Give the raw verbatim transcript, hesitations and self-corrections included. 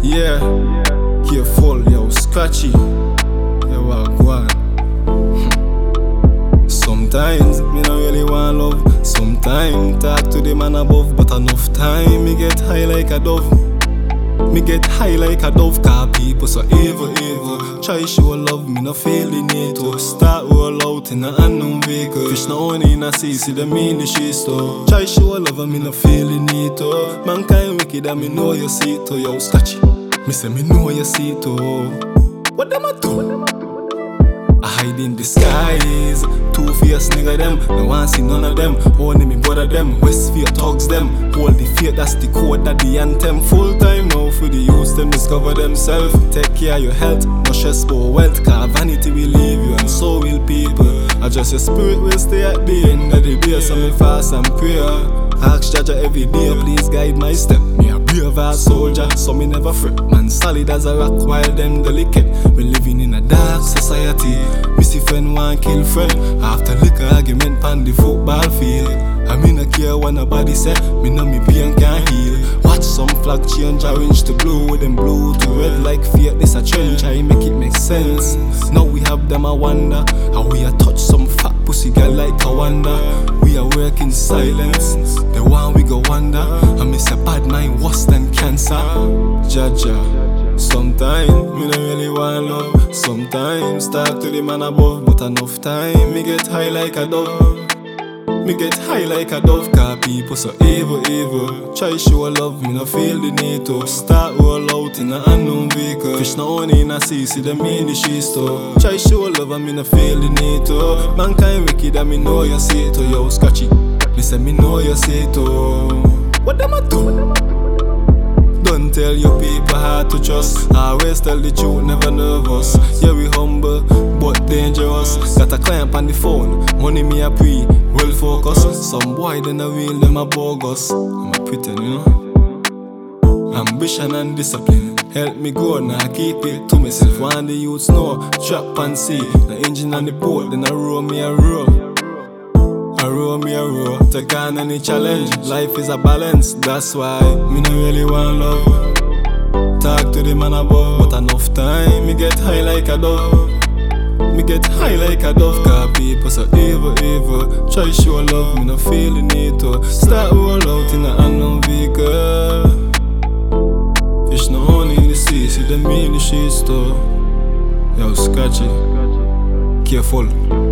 Yeah, careful, yo, scratchy. Yeah, what, go on. Sometimes me no really want love. Sometimes talk to the man above, but enough time me get high like a dove. Me get high like a dove, car people so evil, evil. Try show love, me no feel the need to. Start roll out in a unknown vehicle. Fish no only in a sea, see them in the streets too. Try show love, and me no feel the need to. Mankind wicked and me know you see it too. Yo, scratchy, me say me know you see it too. What them a do? I hide in disguise. Two-faced nigga them, no one see none of them. Only me brother them, Westfield thugs them. Hold the faith, that's the code, that the anthem. Full time now for the youth, them discover themselves. Take care of your health, no stress for wealth. Cause vanity will leave you and so will people. Adjust your spirit will stay at the end of the day. So me fast and pray. Ask Jaja every day, please guide my step. Me a brave ass soldier, so me never fret. Man solid as a rock while them delicate. We living in a dark society. Me see friend want kill friend. After liquor argument pan the football field. I me no care what nobody say. Me know me pain can't heal. Watch some flag change orange to blue, then blue to red like fate. This a trend, try make it make sense. Now we have them a wonder how we a touch some fat pussy girl like a wonder. We are working silence. The one we go wonder. I miss a bad mind worse than cancer. Jaja. Sometimes me no really want love. Sometimes talk to the man above, but enough time me get high like a dove. Me get high like a dove, car people so evil, evil. Try show love, me no feel the need to. Start roll out in a unknown vehicle. Fish no only in a sea, see them in the streets too. Try show love and me no feel the need to. Mankind wicked and me know you see it too. Yo, scratchy, me say me know you see it too. What them a do? Don't tell your people how to trust. Always tell the truth, never nervous. Yeah, we humble, but dangerous. Got a client on the phone, money me a pre, well focus. Some boy then a real, them a bogus. I'm a pretend, you know. Ambition and discipline help me grow, now I keep it to myself. One the youths know, trap and see. The engine on the port, then I roll me a roll. I roll me a roll, take on any challenge. Life is a balance, that's why me no really want love. Talk to the man above, but enough time me get high like a dove. Me get high like a dove, cause people so evil, evil. Try show love, me no feel the need to. Start roll out in a unknown vehicle. Fish no only in the sea, see them in the streets too. Yo, scratchy, careful.